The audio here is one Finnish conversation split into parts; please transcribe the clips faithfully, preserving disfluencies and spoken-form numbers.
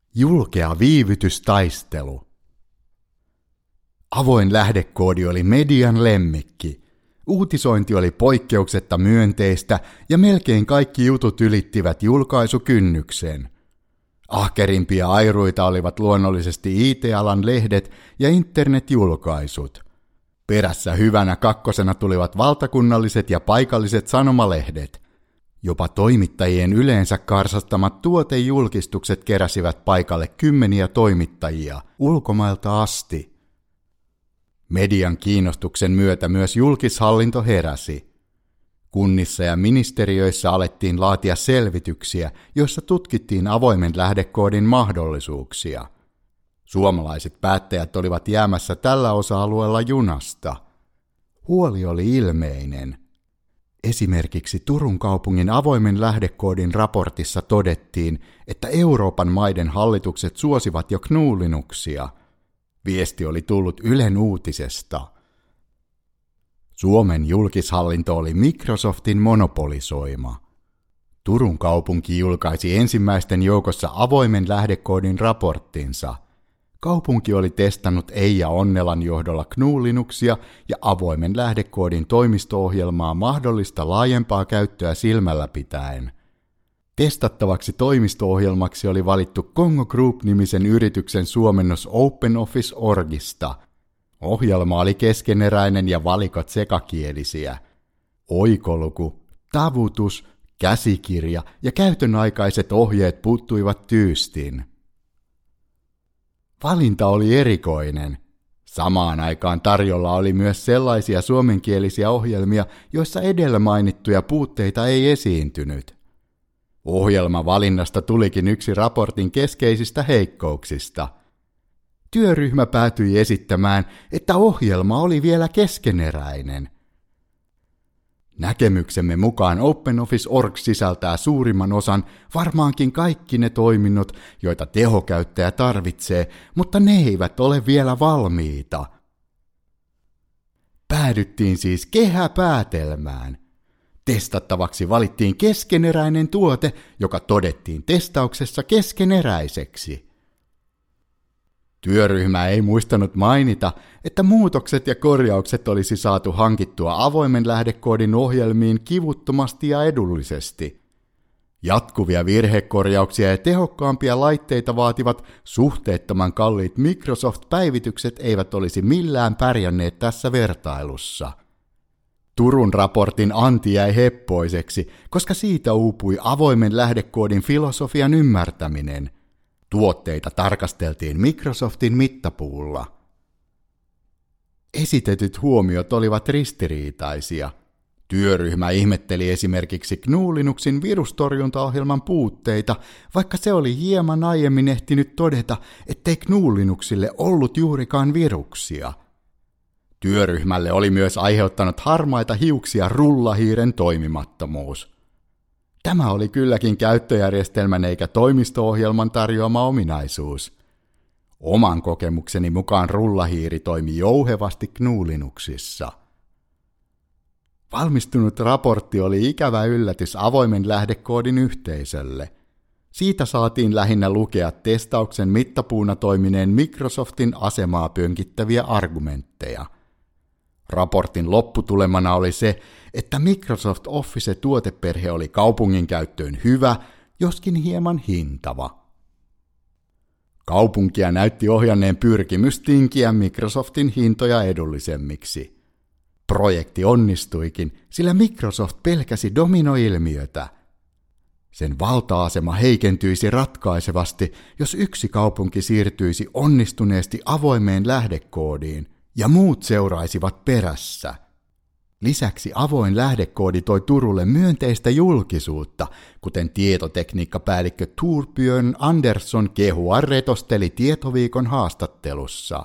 Julkea viivytystaistelu. Avoin lähdekoodi oli median lemmikki. Uutisointi oli poikkeuksetta myönteistä ja melkein kaikki jutut ylittivät julkaisukynnyksen. Ahkerimpia airuita olivat luonnollisesti I T-alan lehdet ja internetjulkaisut. Perässä hyvänä kakkosena tulivat valtakunnalliset ja paikalliset sanomalehdet. Jopa toimittajien yleensä karsastamat tuotejulkistukset keräsivät paikalle kymmeniä toimittajia ulkomailta asti. Median kiinnostuksen myötä myös julkishallinto heräsi. Kunnissa ja ministeriöissä alettiin laatia selvityksiä, joissa tutkittiin avoimen lähdekoodin mahdollisuuksia. Suomalaiset päättäjät olivat jäämässä tällä osa-alueella junasta. Huoli oli ilmeinen. Esimerkiksi Turun kaupungin avoimen lähdekoodin raportissa todettiin, että Euroopan maiden hallitukset suosivat jo G N U-Linuxia. Viesti oli tullut Ylen uutisesta. Suomen julkishallinto oli Microsoftin monopolisoima. Turun kaupunki julkaisi ensimmäisten joukossa avoimen lähdekoodin raporttinsa. Kaupunki oli testannut Eija Onnelan johdolla G N U-Linuxia ja avoimen lähdekoodin toimisto-ohjelmaa mahdollista laajempaa käyttöä silmällä pitäen. Testattavaksi toimisto-ohjelmaksi oli valittu Congo Group-nimisen yrityksen suomennos OpenOffice piste orgista. Ohjelma oli keskeneräinen ja valikot sekakielisiä. Oikoluku, tavutus, käsikirja ja käytönaikaiset ohjeet puuttuivat tyystin. Valinta oli erikoinen. Samaan aikaan tarjolla oli myös sellaisia suomenkielisiä ohjelmia, joissa edellä mainittuja puutteita ei esiintynyt. Ohjelmavalinnasta tulikin yksi raportin keskeisistä heikkouksista. Työryhmä päätyi esittämään, että ohjelma oli vielä keskeneräinen. Näkemyksemme mukaan OpenOffice piste org sisältää suurimman osan, varmaankin kaikki ne toiminnot, joita tehokäyttäjä tarvitsee, mutta ne eivät ole vielä valmiita. Päädyttiin siis kehäpäätelmään. Testattavaksi valittiin keskeneräinen tuote, joka todettiin testauksessa keskeneräiseksi. Työryhmä ei muistanut mainita, että muutokset ja korjaukset olisi saatu hankittua avoimen lähdekoodin ohjelmiin kivuttomasti ja edullisesti. Jatkuvia virhekorjauksia ja tehokkaampia laitteita vaativat suhteettoman kalliit Microsoft-päivitykset eivät olisi millään pärjänneet tässä vertailussa. Turun raportin anti jäi heppoiseksi, koska siitä uupui avoimen lähdekoodin filosofian ymmärtäminen. Tuotteita tarkasteltiin Microsoftin mittapuulla. Esitetyt huomiot olivat ristiriitaisia. Työryhmä ihmetteli esimerkiksi G N U-Linuxin virustorjuntaohjelman puutteita, vaikka se oli hieman aiemmin ehtinyt todeta, ettei G N U-Linuxille ollut juurikaan viruksia. Työryhmälle oli myös aiheuttanut harmaita hiuksia rullahiiren toimimattomuus. Tämä oli kylläkin käyttöjärjestelmän eikä toimisto-ohjelman tarjoama ominaisuus. Oman kokemukseni mukaan rullahiiri toimi jouhevasti G N U-Linuxissa. Valmistunut raportti oli ikävä yllätys avoimen lähdekoodin yhteisölle. Siitä saatiin lähinnä lukea testauksen mittapuuna toimineen Microsoftin asemaa pönkittäviä argumentteja. Raportin lopputulemana oli se, että Microsoft Office-tuoteperhe oli kaupungin käyttöön hyvä, joskin hieman hintava. Kaupunkia näytti ohjanneen pyrkimys tinkiä Microsoftin hintoja edullisemmiksi. Projekti onnistuikin, sillä Microsoft pelkäsi dominoilmiötä. Sen valta-asema heikentyisi ratkaisevasti, jos yksi kaupunki siirtyisi onnistuneesti avoimeen lähdekoodiin, ja muut seuraisivat perässä. Lisäksi avoin lähdekoodi toi Turulle myönteistä julkisuutta, kuten tietotekniikkapäällikkö Torbjörn Andersson kehua retosteli Tietoviikon haastattelussa.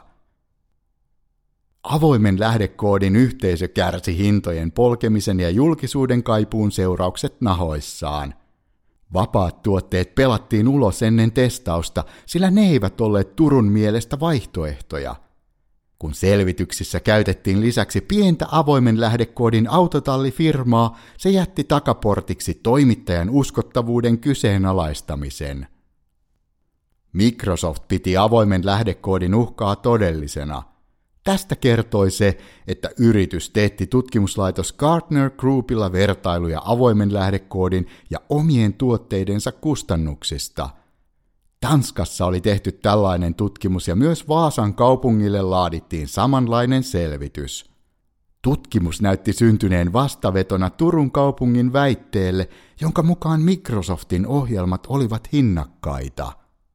Avoimen lähdekoodin yhteisö kärsi hintojen polkemisen ja julkisuuden kaipuun seuraukset nahoissaan. Vapaat tuotteet pelattiin ulos ennen testausta, sillä ne eivät olleet Turun mielestä vaihtoehtoja. Kun selvityksissä käytettiin lisäksi pientä avoimen lähdekoodin autotallifirmaa, se jätti takaportiksi toimittajan uskottavuuden kyseenalaistamisen. Microsoft piti avoimen lähdekoodin uhkaa todellisena. Tästä kertoi se, että yritys teetti tutkimuslaitos Gartner Groupilla vertailuja avoimen lähdekoodin ja omien tuotteidensa kustannuksista. Tanskassa oli tehty tällainen tutkimus ja myös Vaasan kaupungille laadittiin samanlainen selvitys. Tutkimus näytti syntyneen vastavetona Turun kaupungin väitteelle, jonka mukaan Microsoftin ohjelmat olivat hinnakkaita.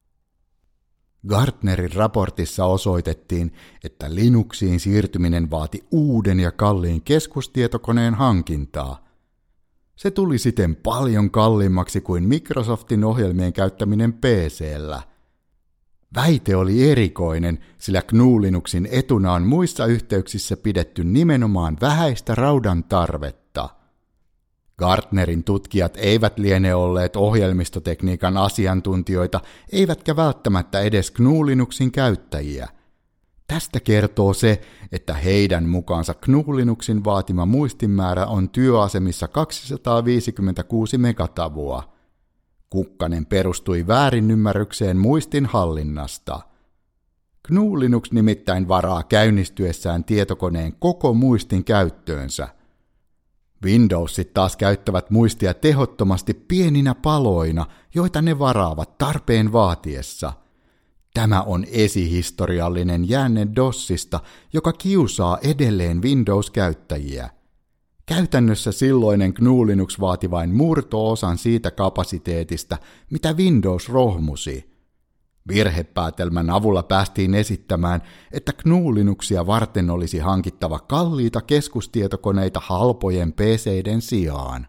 Gartnerin raportissa osoitettiin, että Linuxiin siirtyminen vaati uuden ja kalliin keskustietokoneen hankintaa. Se tuli siten paljon kalliimmaksi kuin Microsoftin ohjelmien käyttäminen P C:llä. Väite oli erikoinen, sillä G N U-Linuxin etuna on muissa yhteyksissä pidetty nimenomaan vähäistä raudan tarvetta. Gartnerin tutkijat eivät liene olleet ohjelmistotekniikan asiantuntijoita, eivätkä välttämättä edes G N U-Linuxin käyttäjiä. Tästä kertoo se, että heidän mukaansa G N U-Linuxin vaatima muistinmäärä on työasemissa kaksisataaviisikymmentäkuusi megatavua. Kukkanen perustui väärinymmärrykseen muistin hallinnasta. G N U-Linux nimittäin varaa käynnistyessään tietokoneen koko muistin käyttöönsä. Windowsit taas käyttävät muistia tehottomasti pieninä paloina, joita ne varaavat tarpeen vaatiessa. Tämä on esihistoriallinen jäänne DOSista, joka kiusaa edelleen Windows-käyttäjiä. Käytännössä silloinen G N U-Linux vaati vain murto-osan siitä kapasiteetista, mitä Windows rohmusi. Virhepäätelmän avulla päästiin esittämään, että G N U-Linuxia varten olisi hankittava kalliita keskustietokoneita halpojen P C:den sijaan.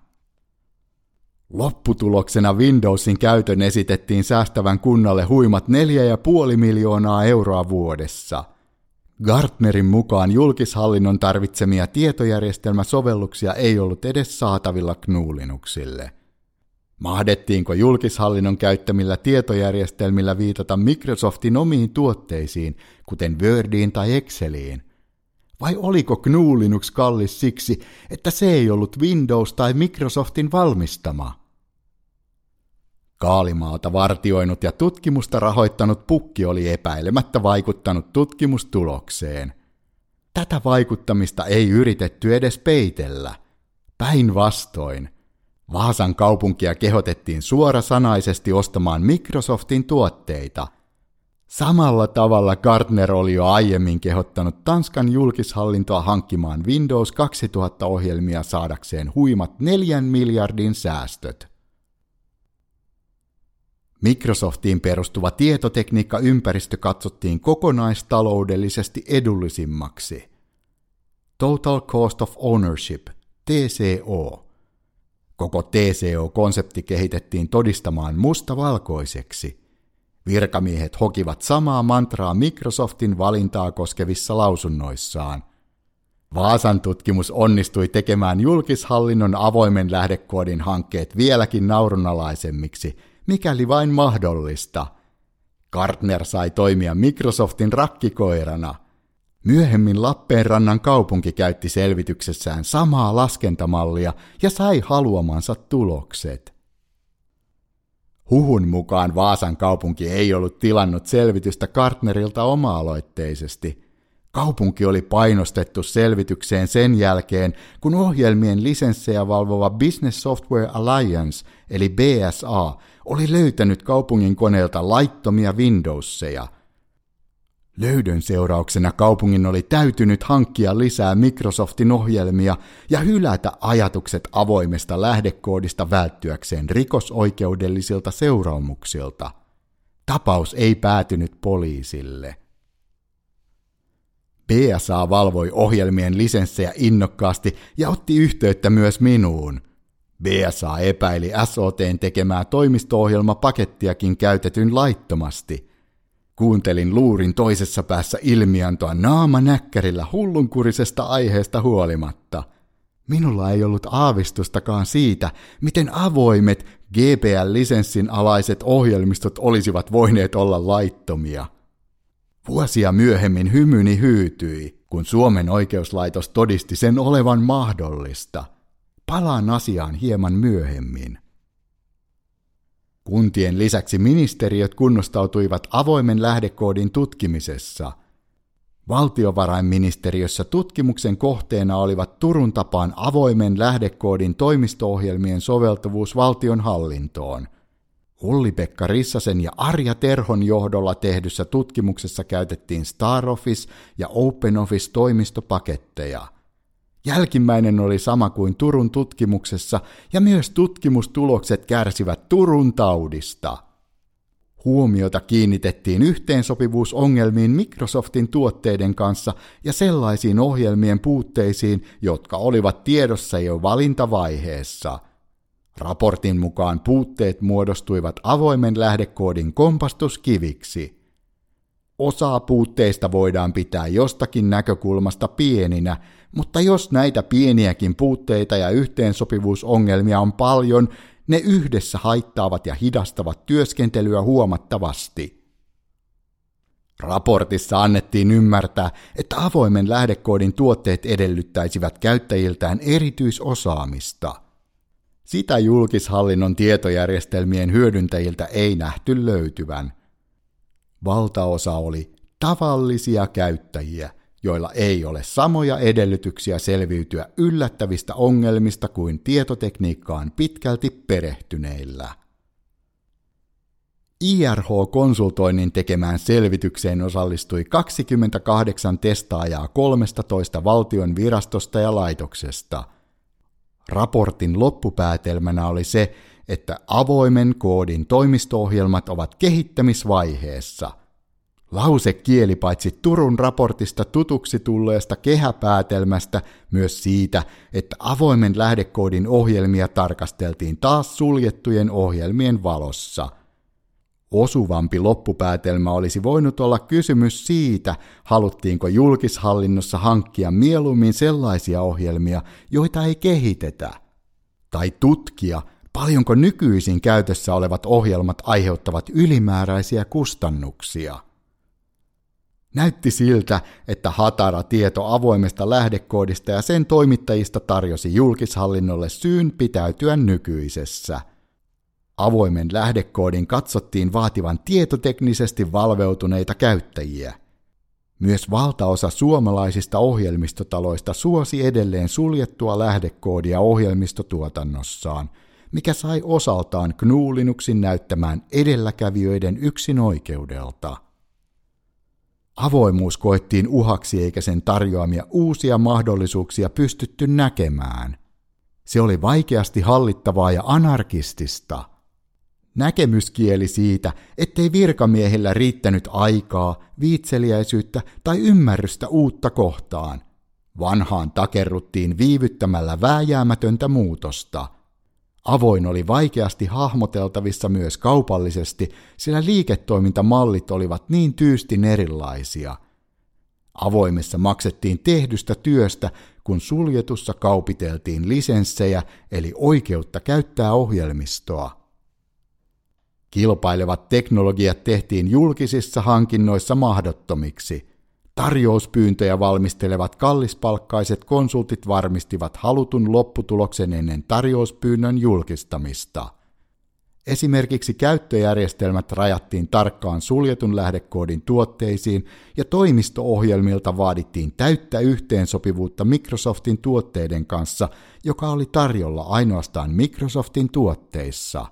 Lopputuloksena Windowsin käytön esitettiin säästävän kunnalle huimat neljä pilkku viisi miljoonaa euroa vuodessa. Gartnerin mukaan julkishallinnon tarvitsemia tietojärjestelmäsovelluksia ei ollut edes saatavilla G N U-Linuxille. Mahdettiinko julkishallinnon käyttämillä tietojärjestelmillä viitata Microsoftin omiin tuotteisiin, kuten Wordiin tai Exceliin? Vai oliko G N U-Linux kallis siksi, että se ei ollut Windows tai Microsoftin valmistama? Kaalimaalta vartioinut ja tutkimusta rahoittanut pukki oli epäilemättä vaikuttanut tutkimustulokseen. Tätä vaikuttamista ei yritetty edes peitellä. Päinvastoin. Vaasan kaupunkia kehotettiin suorasanaisesti ostamaan Microsoftin tuotteita. Samalla tavalla Gartner oli jo aiemmin kehottanut Tanskan julkishallintoa hankkimaan Windows kaksituhatta-ohjelmia saadakseen huimat neljän miljardin säästöt. Microsoftiin perustuva tietotekniikkaympäristö katsottiin kokonaistaloudellisesti edullisimmaksi. Total Cost of Ownership, T C O. Koko T C O-konsepti kehitettiin todistamaan mustavalkoiseksi. Virkamiehet hokivat samaa mantraa Microsoftin valintaa koskevissa lausunnoissaan. Vaasan tutkimus onnistui tekemään julkishallinnon avoimen lähdekoodin hankkeet vieläkin naurunalaisemmiksi, mikäli vain mahdollista. Gartner sai toimia Microsoftin rakkikoirana. Myöhemmin Lappeenrannan kaupunki käytti selvityksessään samaa laskentamallia ja sai haluamansa tulokset. Huhun mukaan Vaasan kaupunki ei ollut tilannut selvitystä Gartnerilta oma-aloitteisesti. Kaupunki oli painostettu selvitykseen sen jälkeen, kun ohjelmien lisenssejä valvova Business Software Alliance, eli B S A, oli löytänyt kaupungin koneelta laittomia Windowseja. Löydön seurauksena kaupungin oli täytynyt hankkia lisää Microsoftin ohjelmia ja hylätä ajatukset avoimesta lähdekoodista välttyäkseen rikosoikeudellisilta seuraamuksilta. Tapaus ei päätynyt poliisille. B S A valvoi ohjelmien lisenssejä innokkaasti ja otti yhteyttä myös minuun. B S A epäili S O T:n tekemää toimisto-ohjelmapakettiakin käytetyn laittomasti. Kuuntelin luurin toisessa päässä ilmiantoa naamanäkkärillä hullunkurisesta aiheesta huolimatta. Minulla ei ollut aavistustakaan siitä, miten avoimet G P L-lisenssin alaiset ohjelmistot olisivat voineet olla laittomia. Vuosia myöhemmin hymyni hyytyi, kun Suomen oikeuslaitos todisti sen olevan mahdollista. Palaan asiaan hieman myöhemmin. Kuntien lisäksi ministeriöt kunnostautuivat avoimen lähdekoodin tutkimisessa. Valtiovarainministeriössä tutkimuksen kohteena olivat Turun tapaan avoimen lähdekoodin toimisto-ohjelmien soveltuvuus valtionhallintoon. Olli-Pekka Rissasen ja Arja Terhon johdolla tehdyssä tutkimuksessa käytettiin StarOffice- ja OpenOffice-toimistopaketteja. Jälkimmäinen oli sama kuin Turun tutkimuksessa, ja myös tutkimustulokset kärsivät Turun taudista. Huomiota kiinnitettiin yhteensopivuusongelmiin Microsoftin tuotteiden kanssa ja sellaisiin ohjelmien puutteisiin, jotka olivat tiedossa jo valintavaiheessa. Raportin mukaan puutteet muodostuivat avoimen lähdekoodin kompastuskiviksi. Osaa puutteista voidaan pitää jostakin näkökulmasta pieninä, mutta jos näitä pieniäkin puutteita ja yhteensopivuusongelmia on paljon, ne yhdessä haittaavat ja hidastavat työskentelyä huomattavasti. Raportissa annettiin ymmärtää, että avoimen lähdekoodin tuotteet edellyttäisivät käyttäjiltään erityisosaamista. Sitä julkishallinnon tietojärjestelmien hyödyntäjiltä ei nähty löytyvän. Valtaosa oli tavallisia käyttäjiä, joilla ei ole samoja edellytyksiä selviytyä yllättävistä ongelmista kuin tietotekniikkaan pitkälti perehtyneillä. I R H-konsultoinnin tekemään selvitykseen osallistui kaksikymmentäkahdeksan testaajaa kolmestatoista valtion virastosta ja laitoksesta. Raportin loppupäätelmänä oli se, että avoimen koodin toimisto-ohjelmat ovat kehittämisvaiheessa. Lause kieli paitsi Turun raportista tutuksi tulleesta kehäpäätelmästä myös siitä, että avoimen lähdekoodin ohjelmia tarkasteltiin taas suljettujen ohjelmien valossa. Osuvampi loppupäätelmä olisi voinut olla kysymys siitä, haluttiinko julkishallinnossa hankkia mieluummin sellaisia ohjelmia, joita ei kehitetä, tai tutkia, paljonko nykyisin käytössä olevat ohjelmat aiheuttavat ylimääräisiä kustannuksia. Näytti siltä, että hatara tieto avoimesta lähdekoodista ja sen toimittajista tarjosi julkishallinnolle syyn pitäytyä nykyisessä. Avoimen lähdekoodin katsottiin vaativan tietoteknisesti valveutuneita käyttäjiä. Myös valtaosa suomalaisista ohjelmistotaloista suosi edelleen suljettua lähdekoodia ohjelmistotuotannossaan, mikä sai osaltaan G N U Linuxin näyttämään edelläkävijöiden yksinoikeudelta. Avoimuus koettiin uhaksi eikä sen tarjoamia uusia mahdollisuuksia pystytty näkemään. Se oli vaikeasti hallittavaa ja anarkistista. Näkemyskieli siitä, ettei virkamiehillä riittänyt aikaa, viitseliäisyyttä tai ymmärrystä uutta kohtaan. Vanhaan takerruttiin viivyttämällä vääjäämätöntä muutosta. Avoin oli vaikeasti hahmoteltavissa myös kaupallisesti, sillä liiketoimintamallit olivat niin tyystin erilaisia. Avoimessa maksettiin tehdystä työstä, kun suljetussa kaupiteltiin lisenssejä eli oikeutta käyttää ohjelmistoa. Kilpailevat teknologiat tehtiin julkisissa hankinnoissa mahdottomiksi. Tarjouspyyntöjä valmistelevat kallispalkkaiset konsultit varmistivat halutun lopputuloksen ennen tarjouspyynnön julkistamista. Esimerkiksi käyttöjärjestelmät rajattiin tarkkaan suljetun lähdekoodin tuotteisiin ja toimisto-ohjelmilta vaadittiin täyttä yhteensopivuutta Microsoftin tuotteiden kanssa, joka oli tarjolla ainoastaan Microsoftin tuotteissa.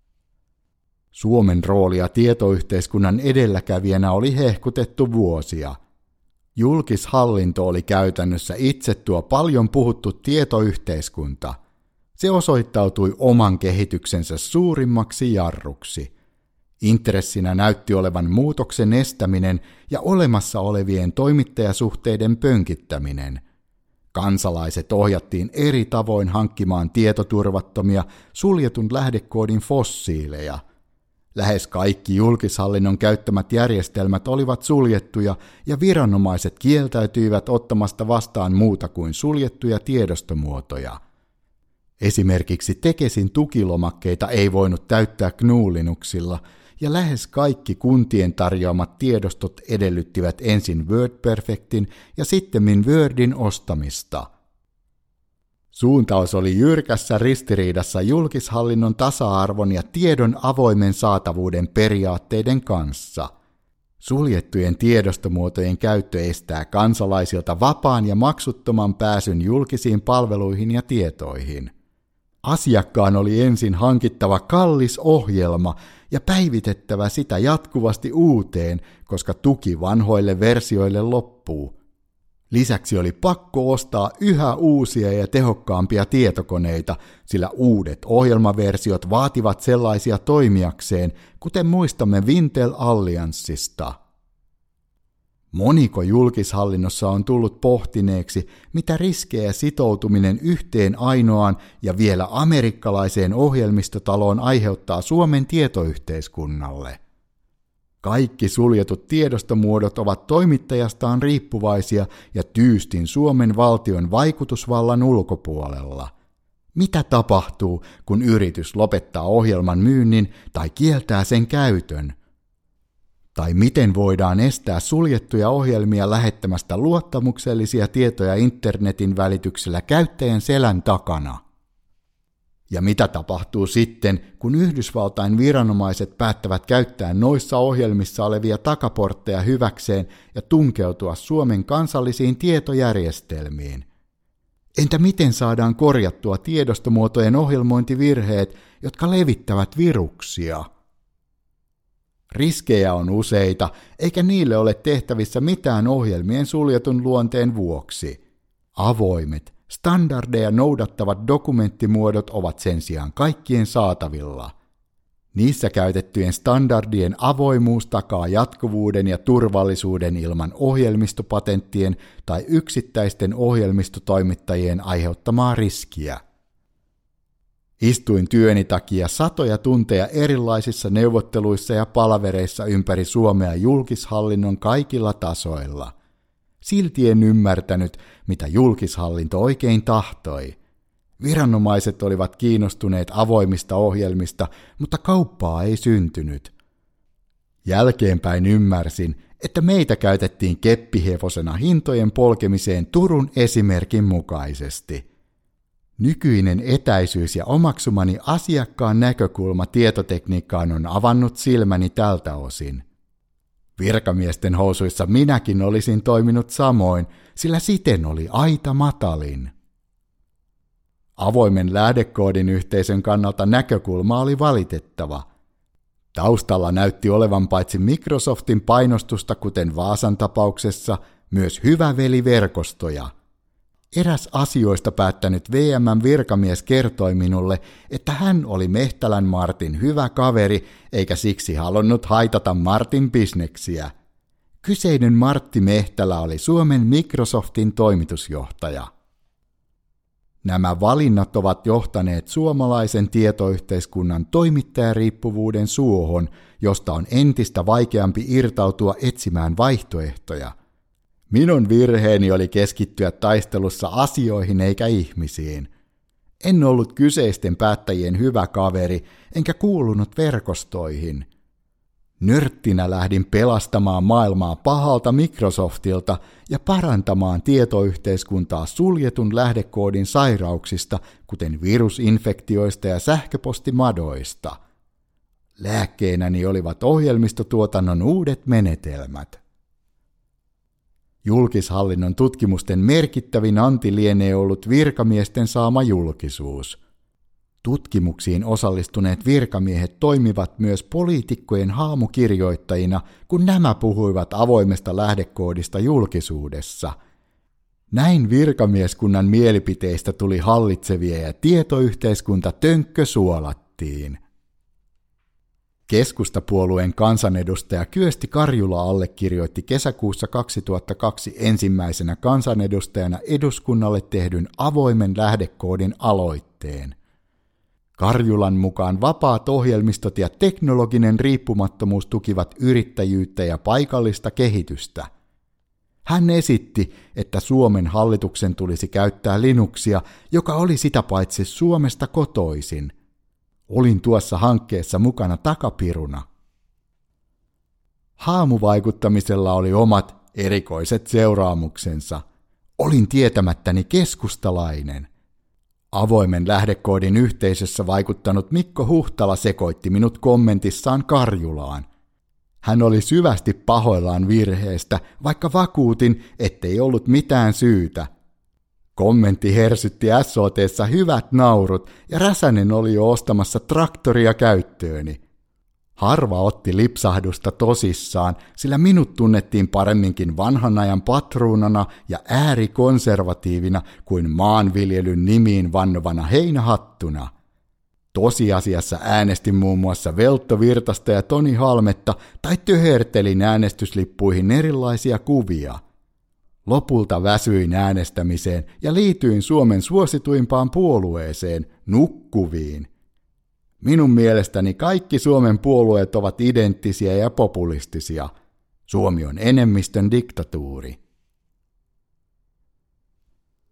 Suomen roolia tietoyhteiskunnan edelläkävijänä oli hehkutettu vuosia. Julkishallinto oli käytännössä itse tuo paljon puhuttu tietoyhteiskunta. Se osoittautui oman kehityksensä suurimmaksi jarruksi. Intressinä näytti olevan muutoksen estäminen ja olemassa olevien toimittajasuhteiden pönkittäminen. Kansalaiset ohjattiin eri tavoin hankkimaan tietoturvattomia, suljetun lähdekoodin fossiileja. Lähes kaikki julkishallinnon käyttämät järjestelmät olivat suljettuja ja viranomaiset kieltäytyivät ottamasta vastaan muuta kuin suljettuja tiedostomuotoja. Esimerkiksi Tekesin tukilomakkeita ei voinut täyttää G N U Linuxilla ja lähes kaikki kuntien tarjoamat tiedostot edellyttivät ensin WordPerfectin ja sittemmin Wordin ostamista. Suuntaus oli jyrkässä ristiriidassa julkishallinnon tasa-arvon ja tiedon avoimen saatavuuden periaatteiden kanssa. Suljettujen tiedostomuotojen käyttö estää kansalaisilta vapaan ja maksuttoman pääsyn julkisiin palveluihin ja tietoihin. Asiakkaan oli ensin hankittava kallis ohjelma ja päivitettävä sitä jatkuvasti uuteen, koska tuki vanhoille versioille loppuu. Lisäksi oli pakko ostaa yhä uusia ja tehokkaampia tietokoneita, sillä uudet ohjelmaversiot vaativat sellaisia toimijakseen, kuten muistamme Wintel Allianssista. Moniko julkishallinnossa on tullut pohtineeksi, mitä riskejä sitoutuminen yhteen ainoaan ja vielä amerikkalaiseen ohjelmistotaloon aiheuttaa Suomen tietoyhteiskunnalle. Kaikki suljetut tiedostomuodot ovat toimittajastaan riippuvaisia ja tyystin Suomen valtion vaikutusvallan ulkopuolella. Mitä tapahtuu, kun yritys lopettaa ohjelman myynnin tai kieltää sen käytön? Tai miten voidaan estää suljettuja ohjelmia lähettämästä luottamuksellisia tietoja internetin välityksellä käyttäjän selän takana? Ja mitä tapahtuu sitten, kun Yhdysvaltain viranomaiset päättävät käyttää noissa ohjelmissa olevia takaportteja hyväkseen ja tunkeutua Suomen kansallisiin tietojärjestelmiin? Entä miten saadaan korjattua tiedostomuotojen ohjelmointivirheet, jotka levittävät viruksia? Riskejä on useita, eikä niille ole tehtävissä mitään ohjelmien suljetun luonteen vuoksi. Avoimet, standardeja noudattavat dokumenttimuodot ovat sen sijaan kaikkien saatavilla. Niissä käytettyjen standardien avoimuus takaa jatkuvuuden ja turvallisuuden ilman ohjelmistopatenttien tai yksittäisten ohjelmistotoimittajien aiheuttamaa riskiä. Istuin työni takia satoja tunteja erilaisissa neuvotteluissa ja palavereissa ympäri Suomea julkishallinnon kaikilla tasoilla. Silti en ymmärtänyt, mitä julkishallinto oikein tahtoi. Viranomaiset olivat kiinnostuneet avoimista ohjelmista, mutta kauppaa ei syntynyt. Jälkeenpäin ymmärsin, että meitä käytettiin keppihevosena hintojen polkemiseen Turun esimerkin mukaisesti. Nykyinen etäisyys ja omaksumani asiakkaan näkökulma tietotekniikkaan on avannut silmäni tältä osin. Virkamiesten housuissa minäkin olisin toiminut samoin, sillä siten oli aita matalin. Avoimen lähdekoodin yhteisön kannalta näkökulma oli valitettava. Taustalla näytti olevan paitsi Microsoftin painostusta, kuten Vaasan tapauksessa, myös hyvä veliverkostoja. Eräs asioista päättänyt V M:n virkamies kertoi minulle, että hän oli Mehtälän Martin hyvä kaveri, eikä siksi halunnut haitata Martin bisneksiä. Kyseinen Martti Mehtälä oli Suomen Microsoftin toimitusjohtaja. Nämä valinnat ovat johtaneet suomalaisen tietoyhteiskunnan toimittajariippuvuuden suohon, josta on entistä vaikeampi irtautua etsimään vaihtoehtoja. Minun virheeni oli keskittyä taistelussa asioihin eikä ihmisiin. En ollut kyseisten päättäjien hyvä kaveri, enkä kuulunut verkostoihin. Nörttinä lähdin pelastamaan maailmaa pahalta Microsoftilta ja parantamaan tietoyhteiskuntaa suljetun lähdekoodin sairauksista, kuten virusinfektioista ja sähköpostimadoista. Lääkkeenäni olivat ohjelmistotuotannon uudet menetelmät. Julkishallinnon tutkimusten merkittävin anti lienee ollut virkamiesten saama julkisuus. Tutkimuksiin osallistuneet virkamiehet toimivat myös poliitikkojen haamukirjoittajina, kun nämä puhuivat avoimesta lähdekoodista julkisuudessa. Näin virkamieskunnan mielipiteistä tuli hallitsevia ja tietoyhteiskunta tönkkö suolattiin. Keskustapuolueen kansanedustaja Kyösti Karjula allekirjoitti kesäkuussa kaksituhattakaksi ensimmäisenä kansanedustajana eduskunnalle tehdyn avoimen lähdekoodin aloitteen. Karjulan mukaan vapaat ohjelmistot ja teknologinen riippumattomuus tukivat yrittäjyyttä ja paikallista kehitystä. Hän esitti, että Suomen hallituksen tulisi käyttää Linuxia, joka oli sitä paitsi Suomesta kotoisin. Olin tuossa hankkeessa mukana takapiruna. Haamuvaikuttamisella oli omat erikoiset seuraamuksensa. Olin tietämättäni keskustalainen. Avoimen lähdekoodin yhteisössä vaikuttanut Mikko Huhtala sekoitti minut kommentissaan Karjulaan. Hän oli syvästi pahoillaan virheestä, vaikka vakuutin, ettei ollut mitään syytä. Kommentti hersytti S O T:ssä hyvät naurut ja Räsänen oli jo ostamassa traktoria käyttööni. Harva otti lipsahdusta tosissaan, sillä minut tunnettiin paremminkin vanhan ajan patruunana ja äärikonservatiivina kuin maanviljelyn nimiin vannovana heinähattuna. Tosiasiassa äänestin muun muassa Veltto Virtasta ja Toni Halmetta tai töhertelin äänestyslippuihin erilaisia kuvia. Lopulta väsyin äänestämiseen ja liityin Suomen suosituimpaan puolueeseen, Nukkuviin. Minun mielestäni kaikki Suomen puolueet ovat identtisiä ja populistisia. Suomi on enemmistön diktatuuri.